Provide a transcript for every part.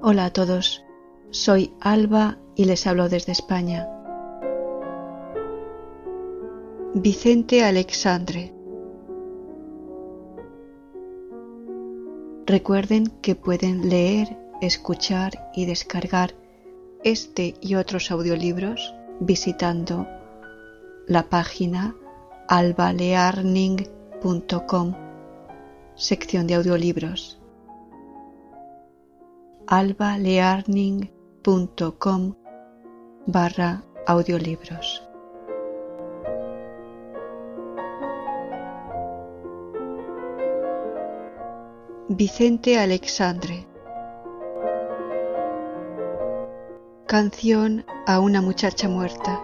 Hola a todos, soy Alba y les hablo desde España. Vicente Alexandre. Recuerden que pueden leer, escuchar y descargar este y otros audiolibros visitando la página albalearning.com, sección de audiolibros. albalearning.com/audiolibros. Vicente Alexandre. Canción a una muchacha muerta.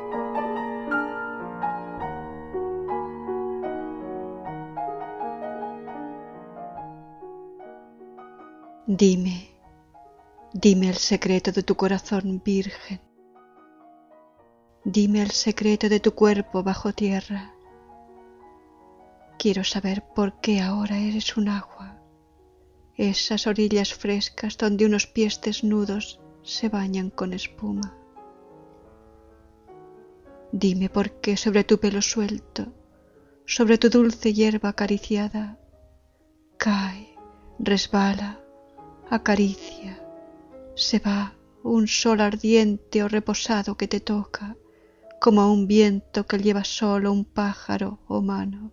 Dime el secreto de tu corazón virgen. Dime el secreto de tu cuerpo bajo tierra. Quiero saber por qué ahora eres un agua, esas orillas frescas donde unos pies desnudos se bañan con espuma. Dime por qué sobre tu pelo suelto, sobre tu dulce hierba acariciada, cae, resbala, acaricia, se va un sol ardiente o reposado que te toca, como un viento que lleva solo un pájaro o mano.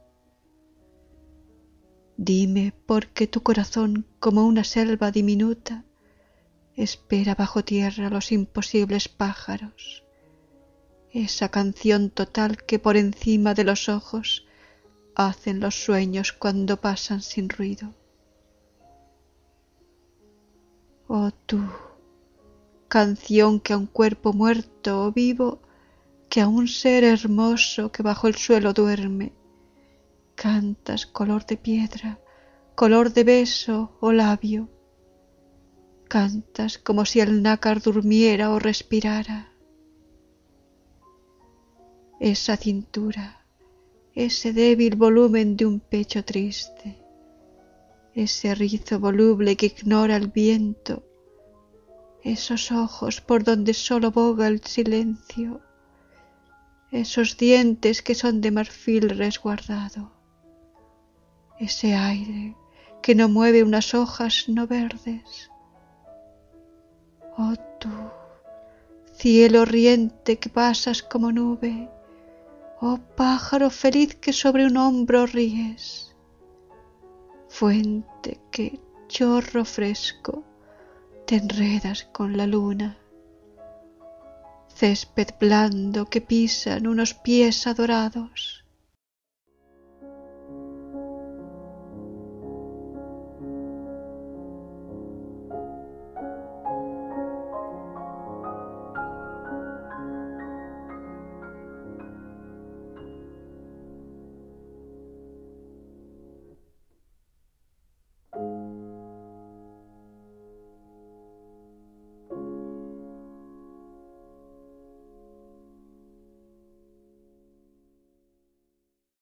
Dime por qué tu corazón, como una selva diminuta, espera bajo tierra los imposibles pájaros, esa canción total que por encima de los ojos hacen los sueños cuando pasan sin ruido. Oh tú, canción que a un cuerpo muerto o vivo, que a un ser hermoso que bajo el suelo duerme, cantas color de piedra, color de beso o labio, cantas como si el nácar durmiera o respirara. Esa cintura, ese débil volumen de un pecho triste, ese rizo voluble que ignora el viento, esos ojos por donde solo boga el silencio, esos dientes que son de marfil resguardado, ese aire que no mueve unas hojas no verdes. Oh tú, cielo riente que pasas como nube, oh pájaro feliz que sobre un hombro ríes, fuente que, chorro fresco, te enredas con la luna, césped blando que pisan unos pies adorados,